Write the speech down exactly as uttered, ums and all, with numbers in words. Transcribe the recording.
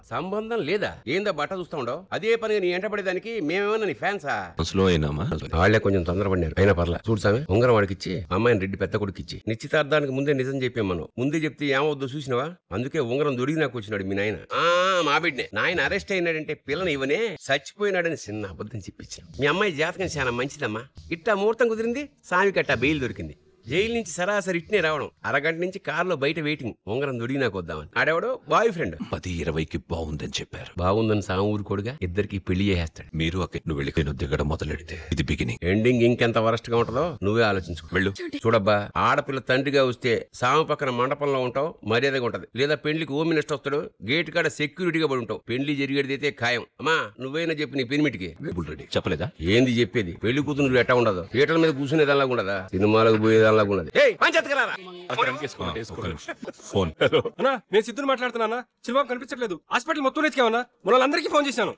సంబంధం లేదా? ఏందా బట్ట చూస్తా ఉండవు? అదే పనిగా నీ ఎంట పడేదానికి మేమేమన్నా నీ ఫ్యాన్సా? స్లో అయినామా? వాళ్లే కొంచెం తొందరపడినారు. అయినా పర్లా. చూడు సామి, ఉంగరం వాడికి ఇచ్చి అమ్మాయిని రెడ్డి పెద్ద కొడుకు ఇచ్చి నిశ్చితార్థానికి ముందే నిజం చెప్పామను. ముందే చెప్తే ఏమవుద్దో చూసినవా? అందుకే ఉంగరం దొరికి నాకు వచ్చినాడు మీ నాయన. ఆ మా బిడ్డే నాయన అరెస్ట్ అయినాడంటే పిల్లని ఇవనే చచ్చిపోయినాడని చిన్న అబద్ధం చెప్పించాను. మీ అమ్మాయి జాతకం చాలా మంచిదమ్మా. ఇట్టా ముహూర్తం కుదిరింది, సామి కట్టా బెయిల్ దొరికింది. జైలు నుంచి సరాసరి ఇట్నే రావడం, అరగంట నుంచి కారులో బయట వెయిటింగ్. ఉంగరం దొరికి నాకు వద్దామని. ఆడెవడో బాయ్ ఫ్రెండ్. పది ఇరవైకి బాగుందని చెప్పారు. బాగుందని సాము ఊరుకోడుగా, ఇద్దరికి పెళ్లి చేసేస్తాడు. మీరు అక్కడ నువ్వు వెళ్ళి నువ్వు దిగడం మొదలెడితే ఇది బిగినింగ్. ఎండింగ్ ఇంకెంత వరస్ట్ గా ఉంటుందో నువ్వే ఆలోచించుకో. వెళ్ళు. చూడబ్బా, ఆడపిల్ల తండ్రిగా వస్తే సాము పక్కన మండపంలో ఉంటావు, మర్యాదగా ఉంటది. లేదా పెళ్లికి హోమ్ మినిస్టర్ వస్తాడు, గేట్ కాడ సెక్యూరిటీగా పడి ఉంటావు. పెళ్లి జరిగేది అయితే ఖాయం. అమ్మా నువ్వైనా చెప్పి నీ పెనిమిటికి. రెడీ చెప్పలేదా? ఏంది చెప్పేది? పెళ్లి కూతురు ఎట్టా ఉండదు, పీటల మీద కూర్చునేదానిలాగా ఉండదా, సినిమాలకు పోయేదానిలాగా ఉండదు. ఏయ్ పంచెత్తకరారా ఫోన్. అన్నా నేను సిద్ధుని మాట్లాడుతున్నా. చిరుబాబు కనిపించట్లేదు. హాస్పిటల్ మొత్తం ఎత్తికామన్నా. మన వాళ్ళందరికీ ఫోన్ చేశాను.